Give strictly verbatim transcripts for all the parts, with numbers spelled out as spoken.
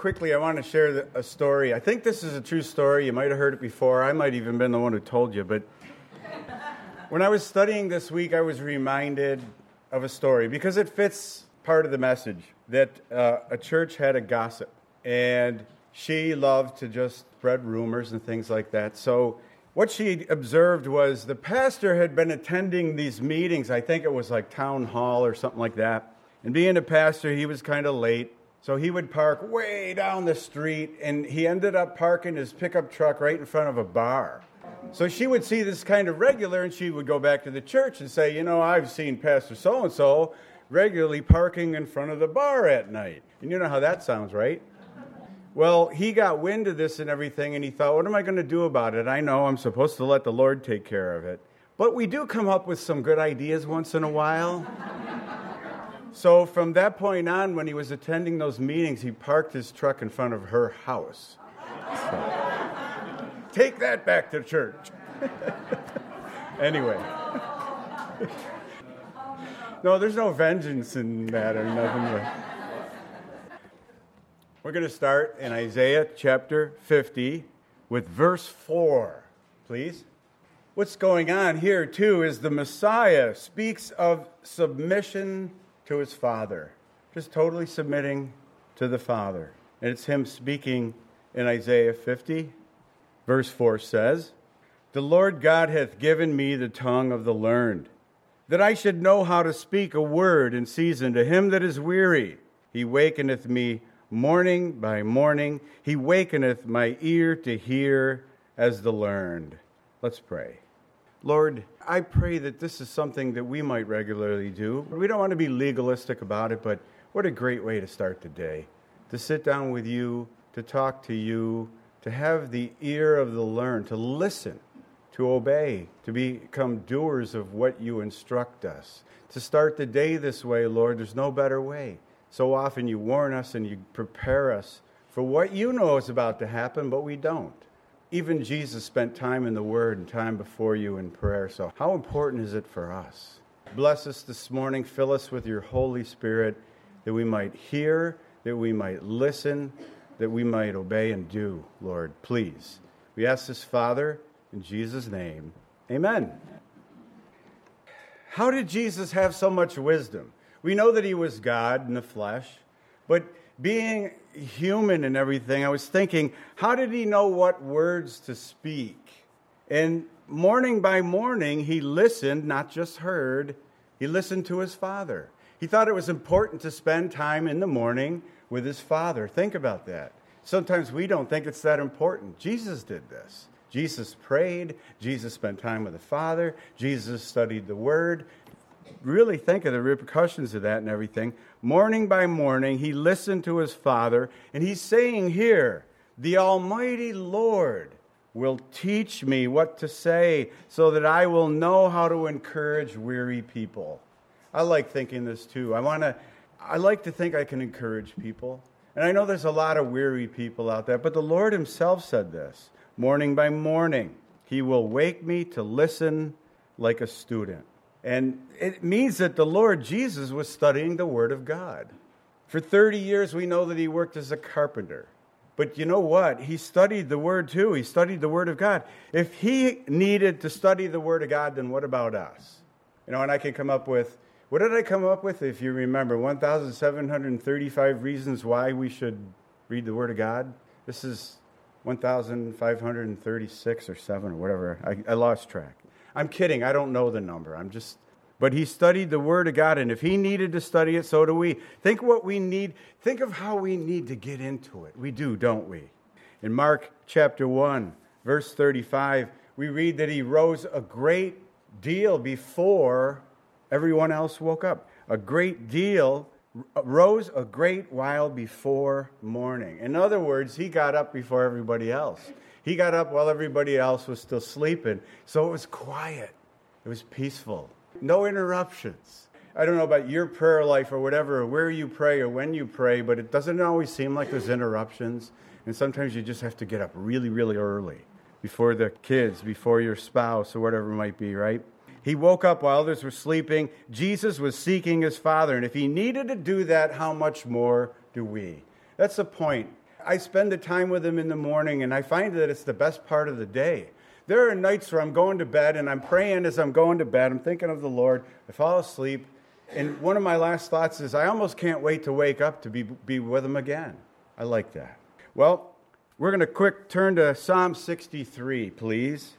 quickly, I want to share a story. I think this is a true story. You might have heard it before. I might even been the one who told you. But when I was studying this week, I was reminded of a story because it fits part of the message that uh, a church had a gossip. And she loved to just spread rumors and things like that. So what she observed was the pastor had been attending these meetings. I think it was like town hall or something like that. And being a pastor, he was kind of late. So he would park way down the street, and he ended up parking his pickup truck right in front of a bar. So she would see this kind of regular, and she would go back to the church and say, you know, I've seen Pastor so-and-so regularly parking in front of the bar at night. And you know how that sounds, right? Well, he got wind of this and everything, and he thought, what am I going to do about it? I know I'm supposed to let the Lord take care of it. But we do come up with some good ideas once in a while. So from that point on, when he was attending those meetings, he parked his truck in front of her house. So, take that back to church. Anyway. No, there's no vengeance in that or nothing. We're going to start in Isaiah chapter fifty with verse four, please. What's going on here, too, is the Messiah speaks of submission to his Father, just totally submitting to the Father. And it's him speaking in Isaiah fifty. Verse four says, the Lord God hath given me the tongue of the learned, that I should know how to speak a word in season to him that is weary. He wakeneth me morning by morning. He wakeneth my ear to hear as the learned. Let's pray. Lord, I pray that this is something that we might regularly do. We don't want to be legalistic about it, but what a great way to start the day. To sit down with you, to talk to you, to have the ear of the learned, to listen, to obey, to become doers of what you instruct us. To start the day this way, Lord, there's no better way. So often you warn us and you prepare us for what you know is about to happen, but we don't. Even Jesus spent time in the Word and time before you in prayer. So how important is it for us? Bless us this morning. Fill us with your Holy Spirit that we might hear, that we might listen, that we might obey and do, Lord. Please. We ask this, Father, in Jesus' name. Amen. How did Jesus have so much wisdom? We know that he was God in the flesh, but being human and everything, I was thinking, how did he know what words to speak? And morning by morning, he listened, not just heard. He listened to his Father. He thought it was important to spend time in the morning with his Father. Think about that. Sometimes we don't think it's that important. Jesus did this. Jesus prayed. Jesus spent time with the Father. Jesus studied the Word. Really think of the repercussions of that and everything. Morning by morning, he listened to his Father, and he's saying here, the Almighty Lord will teach me what to say so that I will know how to encourage weary people. I like thinking this too. I want to, I like to think I can encourage people. And I know there's a lot of weary people out there, but the Lord himself said this. Morning by morning, he will wake me to listen like a student. And it means that the Lord Jesus was studying the Word of God. For thirty years, we know that he worked as a carpenter. But you know what? He studied the Word too. He studied the Word of God. If he needed to study the Word of God, then what about us? You know, and I can come up with, what did I come up with? If you remember, one thousand seven hundred thirty-five reasons why we should read the Word of God. This is one thousand five hundred thirty-six or seven or whatever. I, I lost track. I'm kidding. I don't know the number. I'm just, but he studied the Word of God, and if he needed to study it, so do we. Think what we need. Think of how we need to get into it. We do, don't we? In Mark chapter one, verse thirty-five, we read that he rose a great deal before everyone else woke up. A great deal, rose a great while before morning. In other words, he got up before everybody else. He got up while everybody else was still sleeping. So it was quiet. It was peaceful. No interruptions. I don't know about your prayer life or whatever, or where you pray or when you pray, but it doesn't always seem like there's interruptions. And sometimes you just have to get up really, really early before the kids, before your spouse or whatever it might be, right? He woke up while others were sleeping. Jesus was seeking his Father. And if he needed to do that, how much more do we? That's the point. I spend the time with him in the morning, and I find that it's the best part of the day. There are nights where I'm going to bed, and I'm praying as I'm going to bed. I'm thinking of the Lord. I fall asleep, and one of my last thoughts is, I almost can't wait to wake up to be, be with him again. I like that. Well, we're going to quick turn to Psalm sixty-three, please.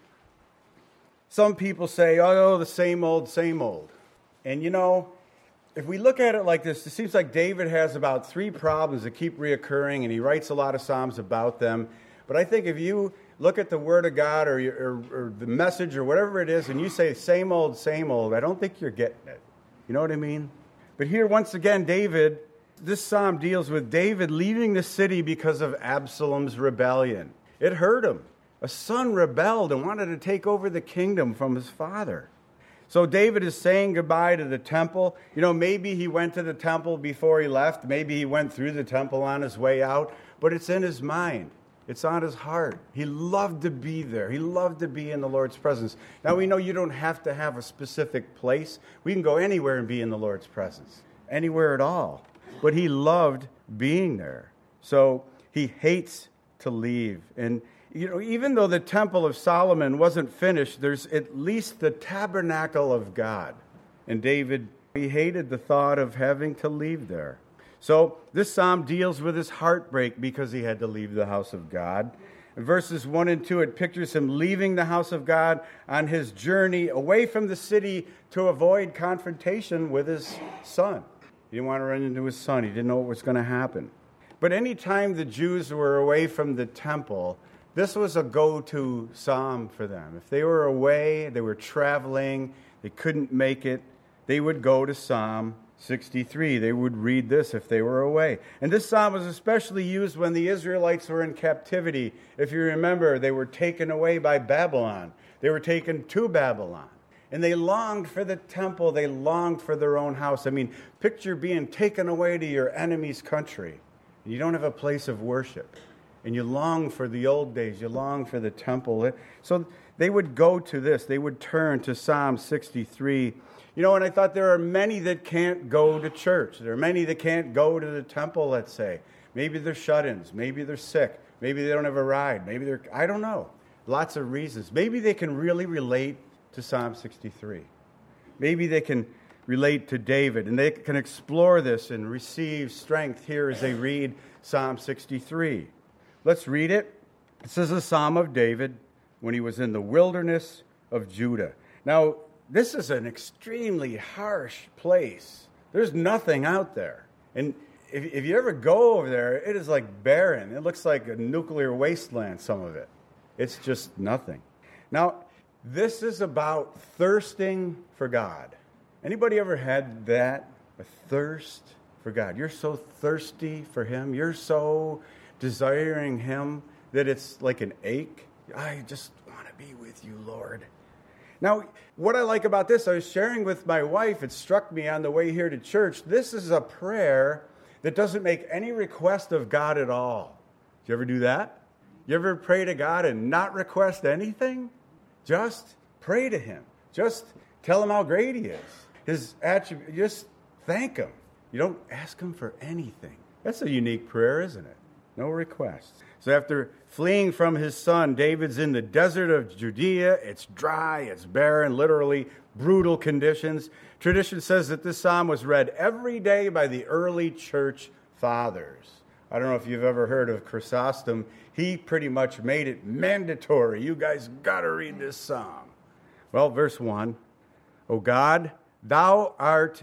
Some people say, oh, the same old, same old. And you know, if we look at it like this, it seems like David has about three problems that keep reoccurring, and he writes a lot of Psalms about them. But I think if you look at the Word of God or, or, or the message or whatever it is, and you say same old, same old, I don't think you're getting it. You know what I mean? But here, once again, David, this psalm deals with David leaving the city because of Absalom's rebellion. It hurt him. A son rebelled and wanted to take over the kingdom from his father. So David is saying goodbye to the temple. You know, maybe he went to the temple before he left. Maybe he went through the temple on his way out. But it's in his mind. It's on his heart. He loved to be there. He loved to be in the Lord's presence. Now, we know you don't have to have a specific place. We can go anywhere and be in the Lord's presence. Anywhere at all. But he loved being there. So he hates to leave. And you know, even though the Temple of Solomon wasn't finished, there's at least the tabernacle of God. And David, he hated the thought of having to leave there. So this psalm deals with his heartbreak because he had to leave the house of God. In verses one and two, it pictures him leaving the house of God on his journey away from the city to avoid confrontation with his son. He didn't want to run into his son. He didn't know what was going to happen. But any time the Jews were away from the temple, this was a go-to psalm for them. If they were away, they were traveling, they couldn't make it, they would go to Psalm sixty-three. They would read this if they were away. And this psalm was especially used when the Israelites were in captivity. If you remember, they were taken away by Babylon. They were taken to Babylon. And they longed for the temple. They longed for their own house. I mean, picture being taken away to your enemy's country. And you don't have a place of worship. And you long for the old days. You long for the temple. So they would go to this. They would turn to Psalm sixty-three. You know, and I thought there are many that can't go to church. There are many that can't go to the temple, let's say. Maybe they're shut-ins. Maybe they're sick. Maybe they don't have a ride. Maybe they're, I don't know. Lots of reasons. Maybe they can really relate to Psalm sixty-three. Maybe they can relate to David, and they can explore this and receive strength here as they read Psalm sixty-three. Let's read it. It says a psalm of David when he was in the wilderness of Judah. Now, this is an extremely harsh place. There's nothing out there. And if, if you ever go over there, it is like barren. It looks like a nuclear wasteland, some of it. It's just nothing. Now, this is about thirsting for God. Anybody ever had that? A thirst for God. You're so thirsty for Him. You're so desiring Him that it's like an ache. I just want to be with you, Lord. Now, what I like about this, I was sharing with my wife, it struck me on the way here to church, this is a prayer that doesn't make any request of God at all. Did you ever do that? You ever pray to God and not request anything? Just pray to Him. Just tell Him how great He is. His attribute, just thank Him. You don't ask Him for anything. That's a unique prayer, isn't it? No requests. So after fleeing from his son, David's in the desert of Judea. It's dry, it's barren, literally brutal conditions. Tradition says that this psalm was read every day by the early church fathers. I don't know if you've ever heard of Chrysostom. He pretty much made it mandatory. You guys got to read this psalm. Well, verse one, O God, thou art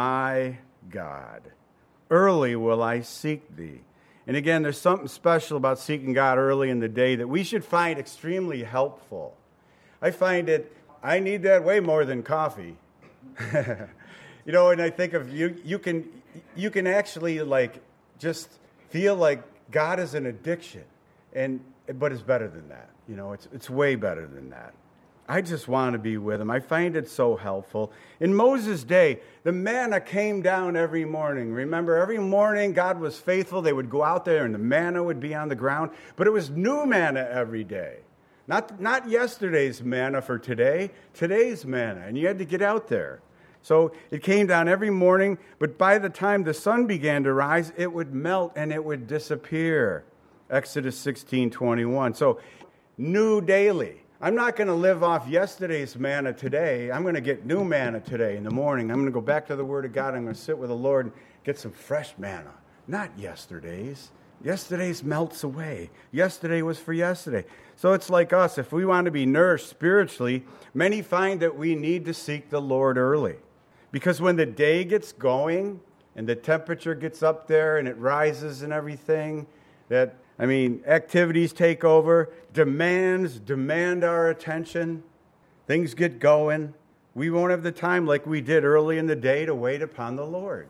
my God. Early will I seek thee. And again, there's something special about seeking God early in the day that we should find extremely helpful. I find it, I need that way more than coffee. You know, and I think of you, you can, you can actually like just feel like God is an addiction, and but it's better than that. You know, it's it's way better than that. I just want to be with Him. I find it so helpful. In Moses' day, the manna came down every morning. Remember, every morning God was faithful. They would go out there and the manna would be on the ground. But it was new manna every day. Not, not yesterday's manna for today, today's manna. And you had to get out there. So it came down every morning, but by the time the sun began to rise, it would melt and it would disappear. Exodus sixteen twenty-one. So, new daily. I'm not going to live off yesterday's manna today. I'm going to get new manna today in the morning. I'm going to go back to the Word of God. I'm going to sit with the Lord and get some fresh manna, not yesterday's. Yesterday's melts away. Yesterday was for yesterday. So it's like us. If we want to be nourished spiritually, many find that we need to seek the Lord early. Because when the day gets going and the temperature gets up there and it rises and everything, that, I mean, activities take over, demands demand our attention, things get going, we won't have the time like we did early in the day to wait upon the Lord.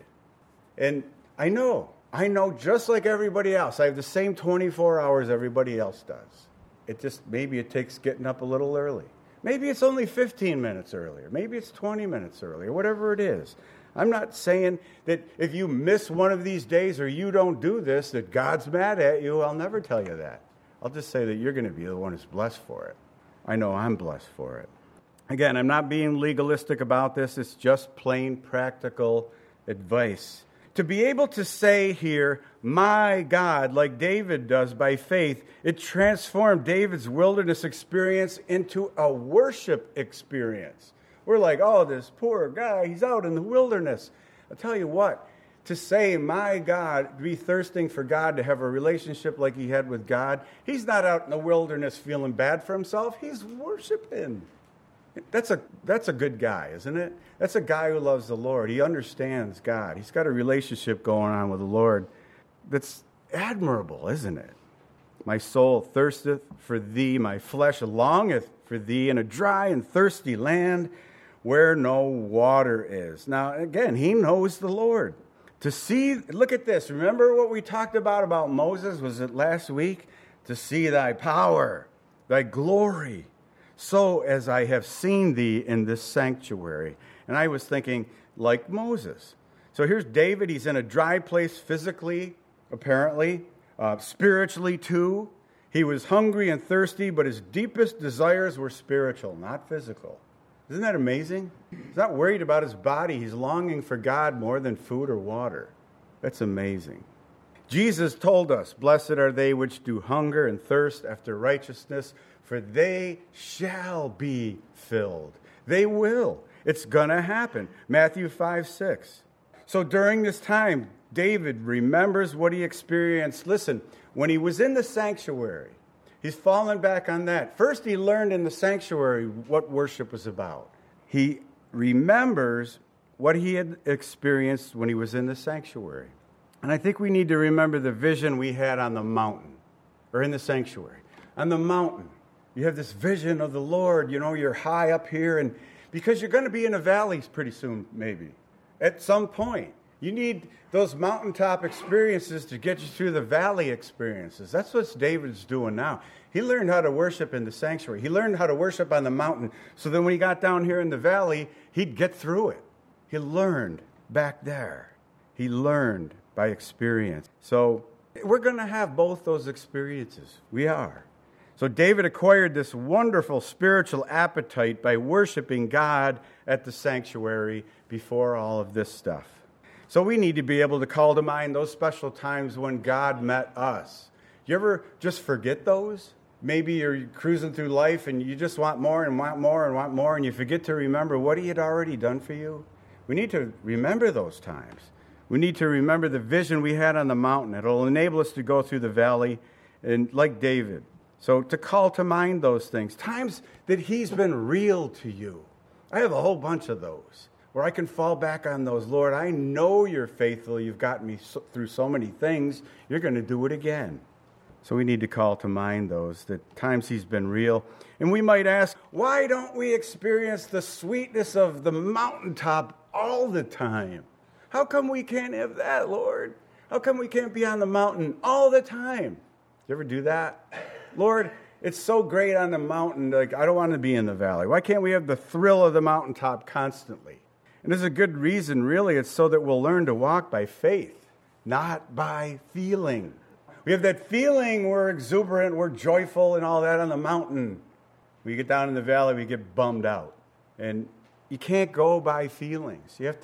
And I know, I know just like everybody else, I have the same twenty-four hours everybody else does. It just, maybe it takes getting up a little early. Maybe it's only fifteen minutes earlier. Maybe it's twenty minutes earlier, whatever it is. I'm not saying that if you miss one of these days or you don't do this, that God's mad at you. I'll never tell you that. I'll just say that you're going to be the one who's blessed for it. I know I'm blessed for it. Again, I'm not being legalistic about this. It's just plain practical advice. To be able to say here, my God, like David does by faith, it transformed David's wilderness experience into a worship experience. We're like, oh, this poor guy, he's out in the wilderness. I'll tell you what, to say, my God, be thirsting for God, to have a relationship like he had with God, he's not out in the wilderness feeling bad for himself. He's worshiping. That's a that's a good guy, isn't it? That's a guy who loves the Lord. He understands God. He's got a relationship going on with the Lord that's admirable, isn't it? My soul thirsteth for thee, my flesh longeth for thee in a dry and thirsty land where no water is. Now, again, he knows the Lord. To see, look at this. Remember what we talked about about Moses? Was it last week? To see thy power, thy glory, so as I have seen thee in this sanctuary. And I was thinking, like Moses. So here's David. He's in a dry place physically, apparently, uh, spiritually too. He was hungry and thirsty, but his deepest desires were spiritual, not physical. Isn't that amazing? He's not worried about his body. He's longing for God more than food or water. That's amazing. Jesus told us, blessed are they which do hunger and thirst after righteousness, for they shall be filled. They will. It's going to happen. Matthew five six. So during this time, David remembers what he experienced. Listen, when he was in the sanctuary, he's fallen back on that. First, he learned in the sanctuary what worship was about. He remembers what he had experienced when he was in the sanctuary. And I think we need to remember the vision we had on the mountain, or in the sanctuary. On the mountain, you have this vision of the Lord. You know, you're high up here, and because you're going to be in the valleys pretty soon, maybe, at some point. You need those mountaintop experiences to get you through the valley experiences. That's what David's doing now. He learned how to worship in the sanctuary. He learned how to worship on the mountain, so then when he got down here in the valley, he'd get through it. He learned back there. He learned by experience. So we're going to have both those experiences. We are. So David acquired this wonderful spiritual appetite by worshiping God at the sanctuary before all of this stuff. So we need to be able to call to mind those special times when God met us. You ever just forget those? Maybe you're cruising through life and you just want more and want more and want more, and you forget to remember what he had already done for you. We need to remember those times. We need to remember the vision we had on the mountain. It'll enable us to go through the valley, and like David. So to call to mind those things, times that he's been real to you. I have a whole bunch of those where I can fall back on those. Lord, I know you're faithful. You've gotten me so, through so many things. You're going to do it again. So we need to call to mind those, that times he's been real. And we might ask, why don't we experience the sweetness of the mountaintop all the time? How come we can't have that, Lord? How come we can't be on the mountain all the time? You ever do that? Lord, it's so great on the mountain. Like, I don't want to be in the valley. Why can't we have the thrill of the mountaintop constantly? And there's a good reason, really. It's so that we'll learn to walk by faith, not by feeling. We have that feeling we're exuberant, we're joyful and all that on the mountain. We get down in the valley, we get bummed out. And you can't go by feelings. You have to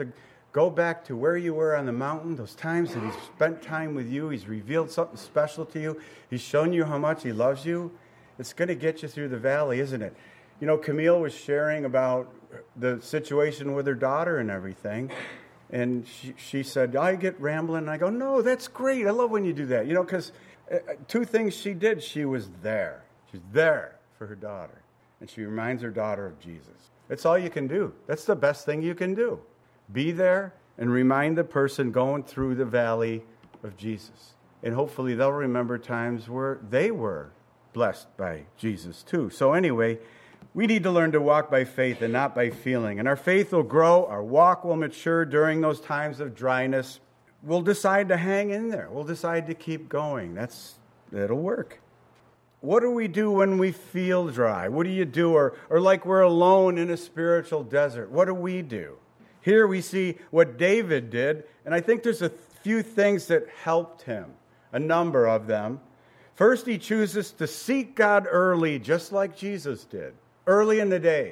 Go back to where you were on the mountain, those times that he's spent time with you. He's revealed something special to you. He's shown you how much he loves you. It's going to get you through the valley, isn't it? You know, Camille was sharing about the situation with her daughter and everything. And she, she said, I get rambling. And I go, no, that's great. I love when you do that. You know, because uh, two things she did. She was there. She's there for her daughter. And she reminds her daughter of Jesus. That's all you can do. That's the best thing you can do. Be there and remind the person going through the valley of Jesus. And hopefully they'll remember times where they were blessed by Jesus too. So anyway, we need to learn to walk by faith and not by feeling. And our faith will grow, our walk will mature during those times of dryness. We'll decide to hang in there. We'll decide to keep going. That's, that'll work. What do we do when we feel dry? What do you do? Or, or like we're alone in a spiritual desert. What do we do? Here we see what David did, and I think there's a few things that helped him, a number of them. First, he chooses to seek God early, just like Jesus did. Early in the day.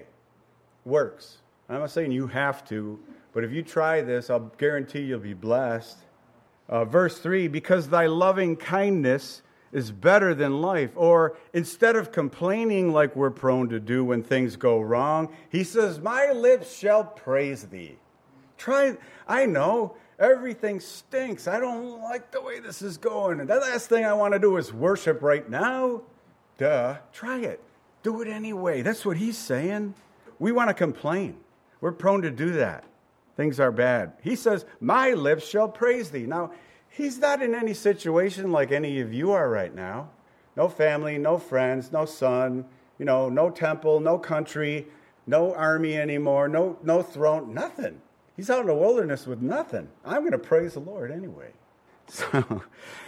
Works. I'm not saying you have to, but if you try this, I'll guarantee you'll be blessed. Uh, verse three, because thy loving kindness is better than life. Or instead of complaining like we're prone to do when things go wrong, he says, my lips shall praise thee. Try, I know, everything stinks. I don't like the way this is going. And the last thing I want to do is worship right now. Duh. Try it. Do it anyway. That's what he's saying. We want to complain. We're prone to do that. Things are bad. He says, my lips shall praise thee. Now, he's not in any situation like any of you are right now. No family, no friends, no son, you know, no temple, no country, no army anymore, no, no throne, nothing. He's out in the wilderness with nothing. I'm going to praise the Lord anyway. So,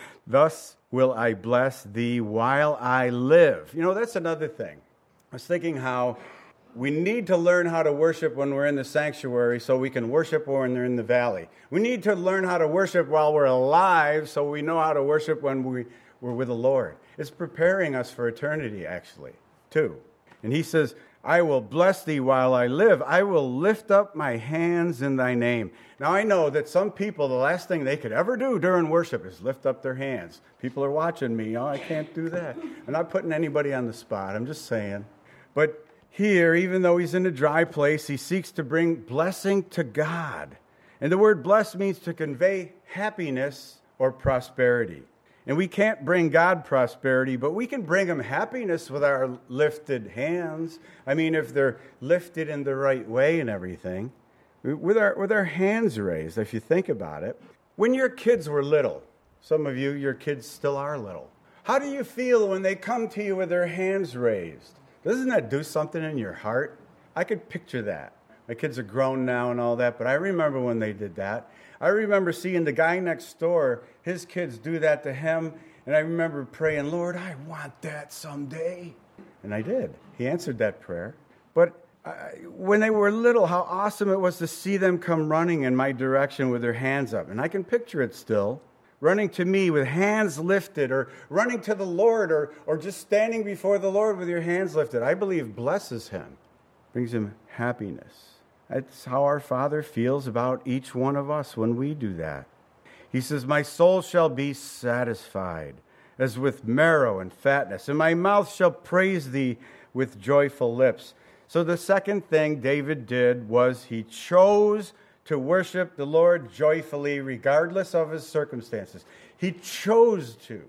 thus will I bless thee while I live. You know, that's another thing. I was thinking how we need to learn how to worship when we're in the sanctuary so we can worship when we're in the valley. We need to learn how to worship while we're alive so we know how to worship when we, we're with the Lord. It's preparing us for eternity, actually, too. And he says, I will bless thee while I live. I will lift up my hands in thy name. Now, I know that some people, the last thing they could ever do during worship is lift up their hands. People are watching me. Oh, I can't do that. I'm not putting anybody on the spot. I'm just saying. But here, even though he's in a dry place, he seeks to bring blessing to God. And the word bless means to convey happiness or prosperity. And we can't bring God prosperity, but we can bring him happiness with our lifted hands. I mean, if they're lifted in the right way and everything. With our, with our hands raised, if you think about it. When your kids were little, some of you, your kids still are little. How do you feel when they come to you with their hands raised? Doesn't that do something in your heart? I could picture that. My kids are grown now and all that, but I remember when they did that. I remember seeing the guy next door, his kids do that to him, and I remember praying, Lord, I want that someday. And I did. He answered that prayer. But uh, when they were little, how awesome it was to see them come running in my direction with their hands up. And I can picture it still. Running to me with hands lifted, or running to the Lord, or, or just standing before the Lord with your hands lifted, I believe blesses him, brings him happiness. That's how our Father feels about each one of us when we do that. He says, my soul shall be satisfied as with marrow and fatness, and my mouth shall praise thee with joyful lips. So the second thing David did was he chose to worship the Lord joyfully, regardless of his circumstances. He chose to.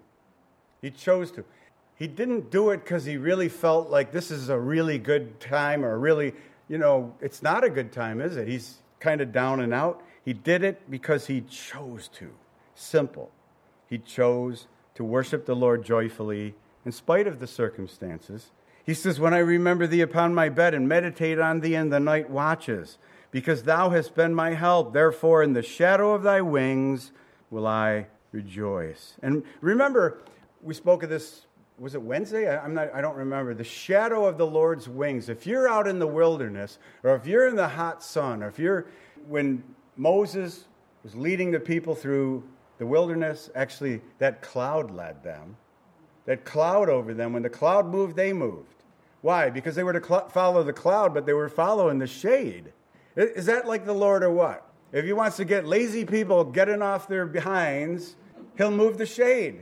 He chose to. He didn't do it because he really felt like this is a really good time, or really, you know, it's not a good time, is it? He's kind of down and out. He did it because he chose to. Simple. He chose to worship the Lord joyfully in spite of the circumstances. He says, when I remember thee upon my bed and meditate on thee in the night watches, because thou hast been my help, therefore in the shadow of thy wings will I rejoice. And remember, we spoke of this, was it Wednesday? I, I'm not, I don't remember. The shadow of the Lord's wings. If you're out in the wilderness, or if you're in the hot sun, or if you're, when Moses was leading the people through the wilderness, actually that cloud led them. That cloud over them, when the cloud moved, they moved. Why? Because they were to cl- follow the cloud, but they were following the shade. Is that like the Lord or what? If he wants to get lazy people getting off their behinds, he'll move the shade.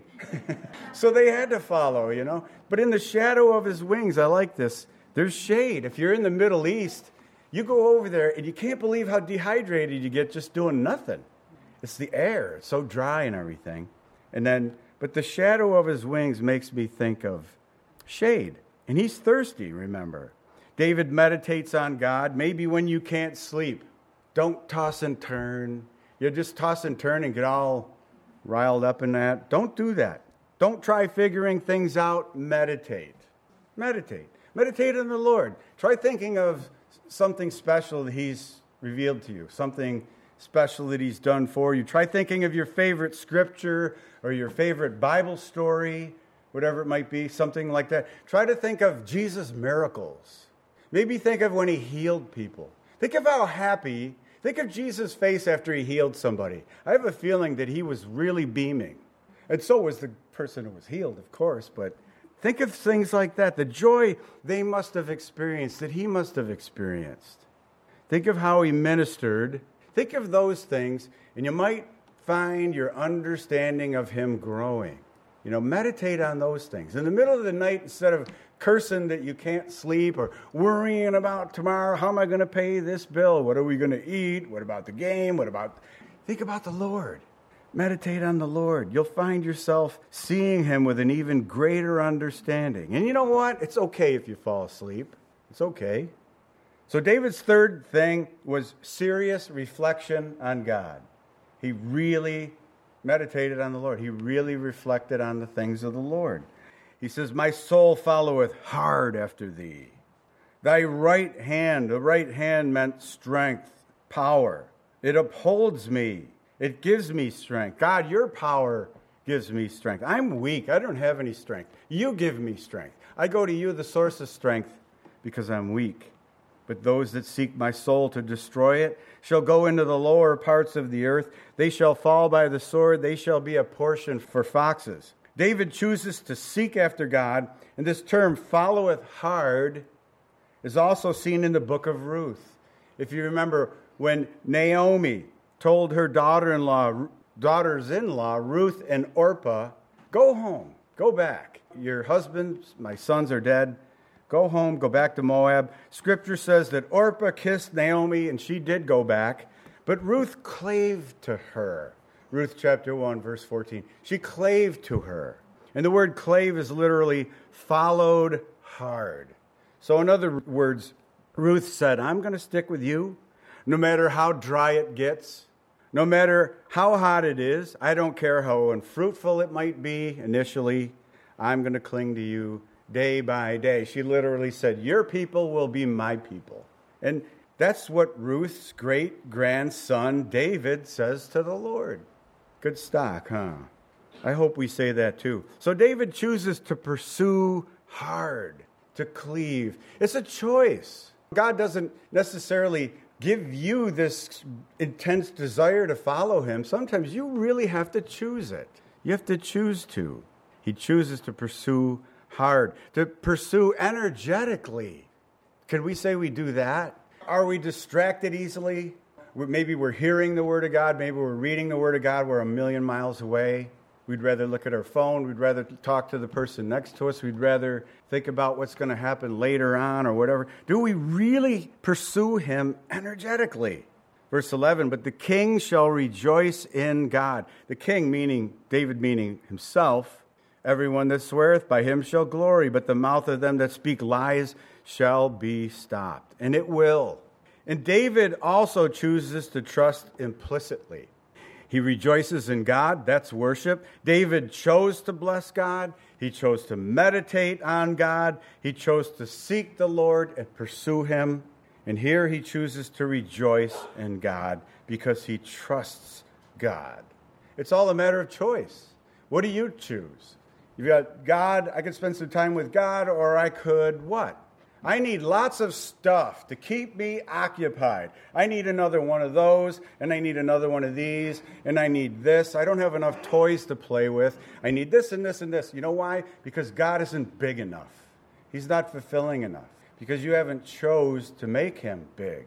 So they had to follow, you know. But in the shadow of his wings, I like this, there's shade. If you're in the Middle East, you go over there and you can't believe how dehydrated you get just doing nothing. It's the air. It's so dry and everything. And then, but the shadow of his wings makes me think of shade. And he's thirsty, remember. David meditates on God. Maybe when you can't sleep, don't toss and turn. You just toss and turn and get all riled up in that. Don't do that. Don't try figuring things out. Meditate. Meditate. Meditate on the Lord. Try thinking of something special that he's revealed to you, something special that he's done for you. Try thinking of your favorite scripture or your favorite Bible story, whatever it might be, something like that. Try to think of Jesus' miracles. Maybe think of when he healed people. Think of how happy, think of Jesus' face after he healed somebody. I have a feeling that he was really beaming. And so was the person who was healed, of course, but think of things like that, the joy they must have experienced, that he must have experienced. Think of how he ministered. Think of those things, and you might find your understanding of him growing. You know, meditate on those things. In the middle of the night, instead of cursing that you can't sleep or worrying about tomorrow, how am I going to pay this bill? What are we going to eat? What about the game? What about... Think about the Lord. Meditate on the Lord. You'll find yourself seeing him with an even greater understanding. And you know what? It's okay if you fall asleep. It's okay. So David's third thing was serious reflection on God. He really meditated on the Lord. He really reflected on the things of the Lord. He says, my soul followeth hard after thee. Thy right hand, the right hand meant strength, power. It upholds me. It gives me strength. God, your power gives me strength. I'm weak. I don't have any strength. You give me strength. I go to you, the source of strength, because I'm weak. But those that seek my soul to destroy it shall go into the lower parts of the earth. They shall fall by the sword. They shall be a portion for foxes. David chooses to seek after God, and this term, followeth hard, is also seen in the book of Ruth. If you remember, when Naomi told her daughter-in-law, daughters-in-law, Ruth and Orpah, go home, go back. Your husbands, my sons are dead. Go home, go back to Moab. Scripture says that Orpah kissed Naomi, and she did go back, but Ruth clave to her. Ruth chapter one, verse fourteen. She clave to her. And the word clave is literally followed hard. So in other words, Ruth said, I'm going to stick with you no matter how dry it gets, no matter how hot it is. I don't care how unfruitful it might be initially. I'm going to cling to you day by day. She literally said, your people will be my people. And that's what Ruth's great-grandson David says to the Lord. Good stock, huh? I hope we say that too. So David chooses to pursue hard, to cleave. It's a choice. God doesn't necessarily give you this intense desire to follow him. Sometimes you really have to choose it. You have to choose to. He chooses to pursue hard, to pursue energetically. Can we say we do that? Are we distracted easily? Maybe we're hearing the Word of God. Maybe we're reading the Word of God. We're a million miles away. We'd rather look at our phone. We'd rather talk to the person next to us. We'd rather think about what's going to happen later on or whatever. Do we really pursue him energetically? Verse eleven, but the king shall rejoice in God. The king, meaning David, meaning himself. Everyone that sweareth by him shall glory, but the mouth of them that speak lies shall be stopped. And it will. And David also chooses to trust implicitly. He rejoices in God. That's worship. David chose to bless God. He chose to meditate on God. He chose to seek the Lord and pursue him. And here he chooses to rejoice in God because he trusts God. It's all a matter of choice. What do you choose? You've got God, I could spend some time with God, or I could what? I need lots of stuff to keep me occupied. I need another one of those, and I need another one of these, and I need this. I don't have enough toys to play with. I need this and this and this. You know why? Because God isn't big enough. He's not fulfilling enough. Because you haven't chose to make him big.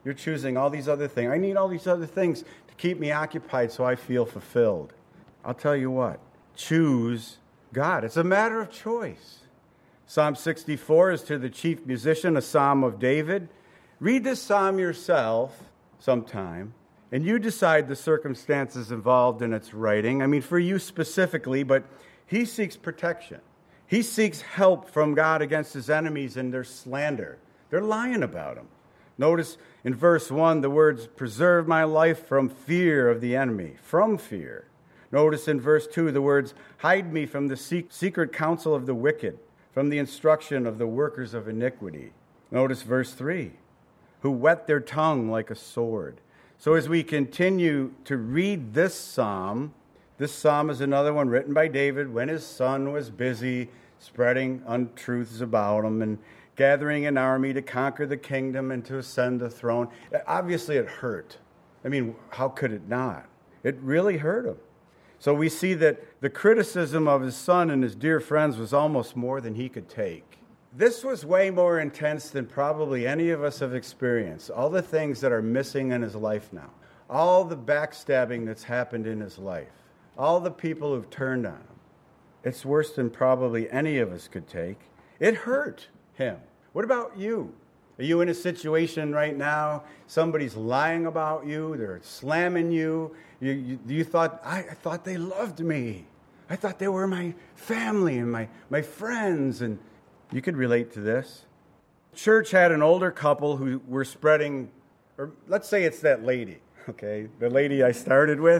You're choosing all these other things. I need all these other things to keep me occupied so I feel fulfilled. I'll tell you what, choose God. It's a matter of choice. Psalm sixty-four is to the chief musician, a psalm of David. Read this psalm yourself sometime, and you decide the circumstances involved in its writing. I mean, for you specifically, but he seeks protection. He seeks help from God against his enemies and their slander. They're lying about him. Notice in verse one the words, preserve my life from fear of the enemy, from fear. Notice in verse two the words, hide me from the secret counsel of the wicked, from the instruction of the workers of iniquity. Notice verse three, who whet their tongue like a sword. So as we continue to read this psalm, this psalm is another one written by David when his son was busy spreading untruths about him and gathering an army to conquer the kingdom and to ascend the throne. Obviously it hurt. I mean, how could it not? It really hurt him. So we see that the criticism of his son and his dear friends was almost more than he could take. This was way more intense than probably any of us have experienced. All the things that are missing in his life now. All the backstabbing that's happened in his life. All the people who've turned on him. It's worse than probably any of us could take. It hurt him. What about you? Are you in a situation right now, somebody's lying about you, they're slamming you, you, you, you thought, I, I thought they loved me. I thought they were my family and my, my friends, and you could relate to this. Church had an older couple who were spreading, or let's say it's that lady, okay, the lady I started with.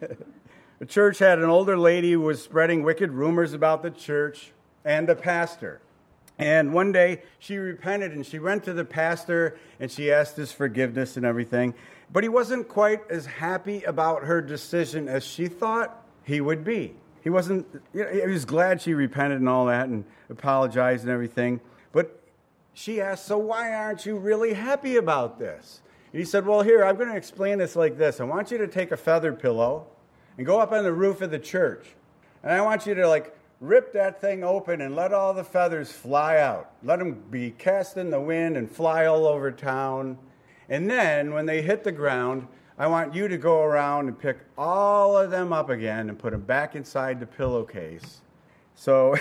The church had an older lady who was spreading wicked rumors about the church and the pastor. And one day she repented and she went to the pastor and she asked his forgiveness and everything. But he wasn't quite as happy about her decision as she thought he would be. He wasn't, you know, he was glad she repented and all that and apologized and everything. But she asked, so why aren't you really happy about this? And he said, well, here, I'm going to explain this like this. I want you to take a feather pillow and go up on the roof of the church. And I want you to, like, rip that thing open and let all the feathers fly out. Let them be cast in the wind and fly all over town. And then when they hit the ground, I want you to go around and pick all of them up again and put them back inside the pillowcase. So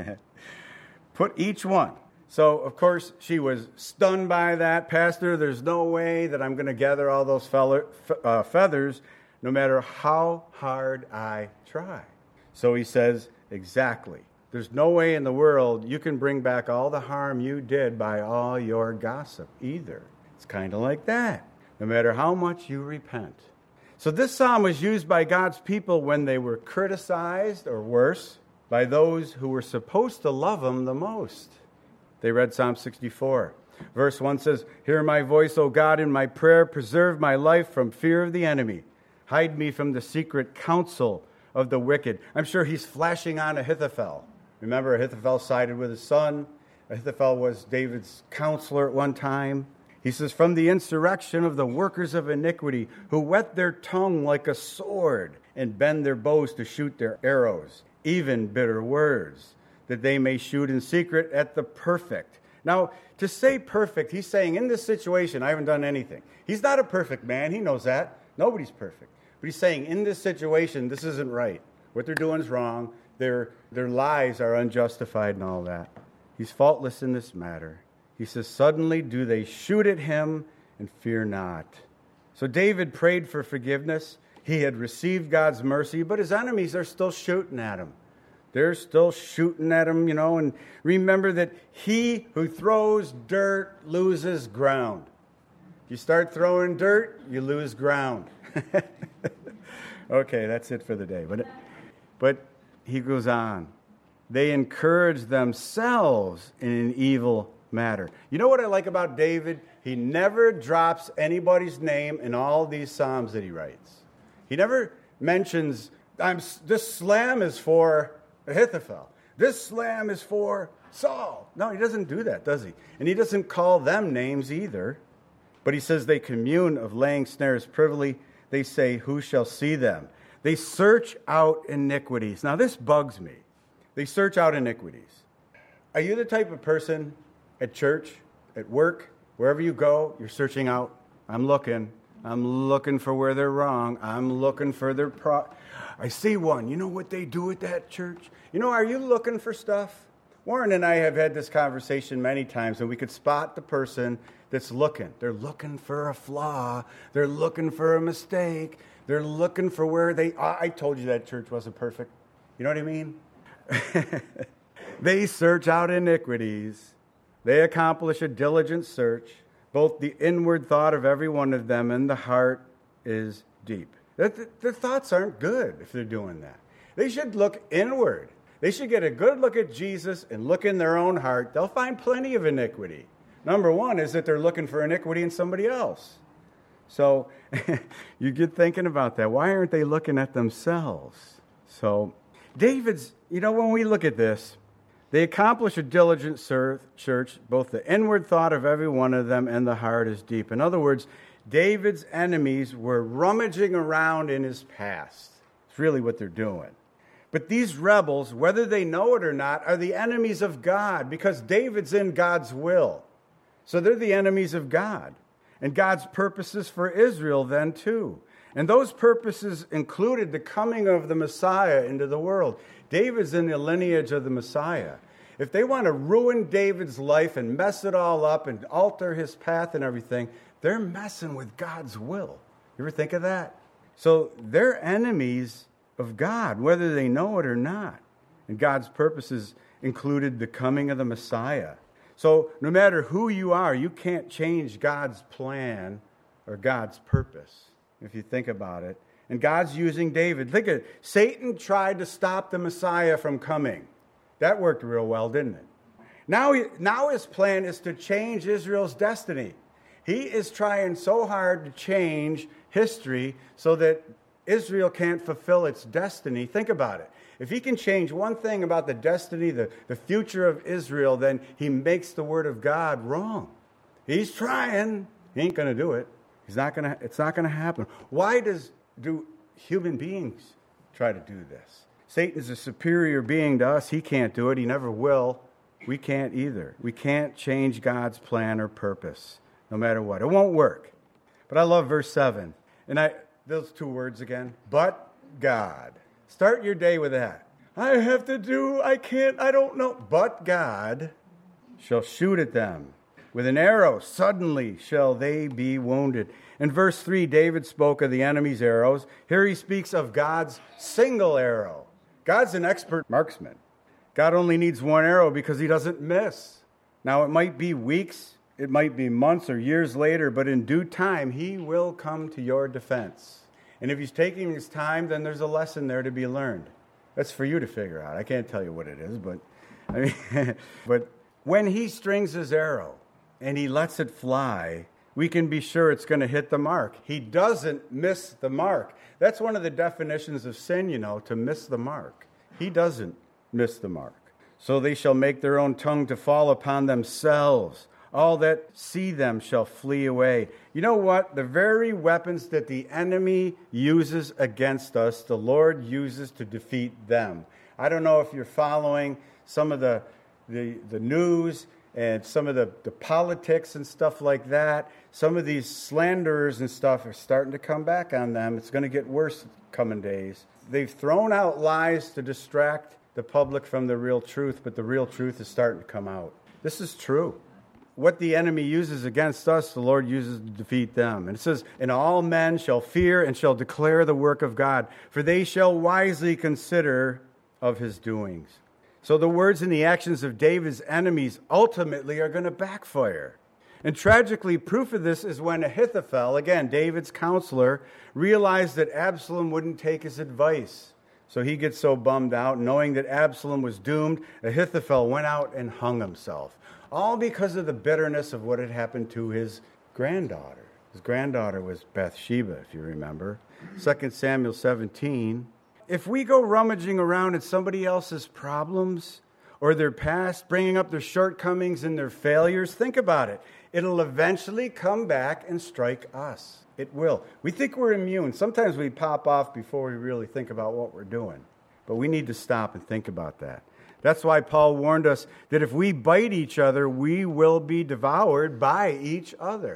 put each one. So, of course, she was stunned by that. Pastor, there's no way that I'm going to gather all those feather, uh, feathers no matter how hard I try. So he says, exactly. There's no way in the world you can bring back all the harm you did by all your gossip either. It's kind of like that, no matter how much you repent. So this psalm was used by God's people when they were criticized, or worse, by those who were supposed to love him the most. They read Psalm sixty-four. Verse one says, hear my voice, O God, in my prayer. Preserve my life from fear of the enemy. Hide me from the secret counsel of the wicked. I'm sure he's flashing on Ahithophel. Remember, Ahithophel sided with his son. Ahithophel was David's counselor at one time. He says, from the insurrection of the workers of iniquity, who whet their tongue like a sword and bend their bows to shoot their arrows, even bitter words, that they may shoot in secret at the perfect. Now, to say perfect, he's saying, in this situation, I haven't done anything. He's not a perfect man. He knows that. Nobody's perfect. But he's saying, in this situation, this isn't right. What they're doing is wrong. Their, their lies are unjustified and all that. He's faultless in this matter. He says, suddenly do they shoot at him and fear not. So David prayed for forgiveness. He had received God's mercy, but his enemies are still shooting at him. They're still shooting at him, you know, and remember that he who throws dirt loses ground. You start throwing dirt, you lose ground. Okay, that's it for the day. But, but he goes on. They encourage themselves in an evil matter. You know what I like about David? He never drops anybody's name in all these psalms that he writes. He never mentions, I'm, this slam is for Ahithophel. This slam is for Saul. No, he doesn't do that, does he? And he doesn't call them names either. But he says they commune of laying snares privily. They say, who shall see them? They search out iniquities. Now, this bugs me. They search out iniquities. Are you the type of person at church, at work, wherever you go, you're searching out I'm looking. I'm looking for where they're wrong. I'm looking for their pro... I see one. You know what they do at that church? You know, are you looking for stuff? Warren and I have had this conversation many times, and we could spot the person that's looking. They're looking for a flaw. They're looking for a mistake. They're looking for where they... I told you that church wasn't perfect. You know what I mean? They search out iniquities. They accomplish a diligent search. Both the inward thought of every one of them and the heart is deep. Their, their thoughts aren't good if they're doing that. They should look inward. They should get a good look at Jesus and look in their own heart. They'll find plenty of iniquity. Number one is that they're looking for iniquity in somebody else. So you get thinking about that. Why aren't they looking at themselves? So David's, you know, when we look at this, they accomplish a diligent search. Both the inward thought of every one of them and the heart is deep. In other words, David's enemies were rummaging around in his past. It's really what they're doing. But these rebels, whether they know it or not, are the enemies of God because David's in God's will. So they're the enemies of God. And God's purposes for Israel then too. And those purposes included the coming of the Messiah into the world. David's in the lineage of the Messiah. If they want to ruin David's life and mess it all up and alter his path and everything, they're messing with God's will. You ever think of that? So they're enemies of God, whether they know it or not. And God's purposes included the coming of the Messiah. So no matter who you are, you can't change God's plan or God's purpose, if you think about it. And God's using David. Think of it. Satan tried to stop the Messiah from coming. That worked real well, didn't it? Now, he, now his plan is to change Israel's destiny. He is trying so hard to change history so that Israel can't fulfill its destiny. Think about it. If he can change one thing about the destiny, the, the future of Israel, then he makes the word of God wrong. He's trying. He ain't going to do it. He's not going to. It's not going to happen. Why does do human beings try to do this? Satan is a superior being to us. He can't do it. He never will. We can't either. We can't change God's plan or purpose, no matter what. It won't work. But I love verse seven. And I those two words again. But God. Start your day with that. I have to do, I can't, I don't know. But God shall shoot at them with an arrow. Suddenly shall they be wounded. In verse three, David spoke of the enemy's arrows. Here he speaks of God's single arrow. God's an expert marksman. God only needs one arrow because he doesn't miss. Now, it might be weeks, it might be months or years later, but in due time, he will come to your defense. And if he's taking his time, then there's a lesson there to be learned. That's for you to figure out. I can't tell you what it is, but I mean, but when he strings his arrow and he lets it fly, we can be sure it's going to hit the mark. He doesn't miss the mark. That's one of the definitions of sin, you know, to miss the mark. He doesn't miss the mark. So they shall make their own tongue to fall upon themselves. All that see them shall flee away. You know what? The very weapons that the enemy uses against us, the Lord uses to defeat them. I don't know if you're following some of the the, the news and some of the, the politics and stuff like that. Some of these slanderers and stuff are starting to come back on them. It's going to get worse coming days. They've thrown out lies to distract the public from the real truth, but the real truth is starting to come out. This is true. What the enemy uses against us, the Lord uses to defeat them. And it says, and all men shall fear and shall declare the work of God, for they shall wisely consider of his doings. So the words and the actions of David's enemies ultimately are going to backfire. And tragically, proof of this is when Ahithophel, again, David's counselor, realized that Absalom wouldn't take his advice. So he gets so bummed out, knowing that Absalom was doomed, Ahithophel went out and hung himself. All because of the bitterness of what had happened to his granddaughter. His granddaughter was Bathsheba, if you remember. Second Samuel seventeen. If we go rummaging around at somebody else's problems or their past, bringing up their shortcomings and their failures, think about it. It'll eventually come back and strike us. It will. We think we're immune. Sometimes we pop off before we really think about what we're doing. But we need to stop and think about that. That's why Paul warned us that if we bite each other, we will be devoured by each other.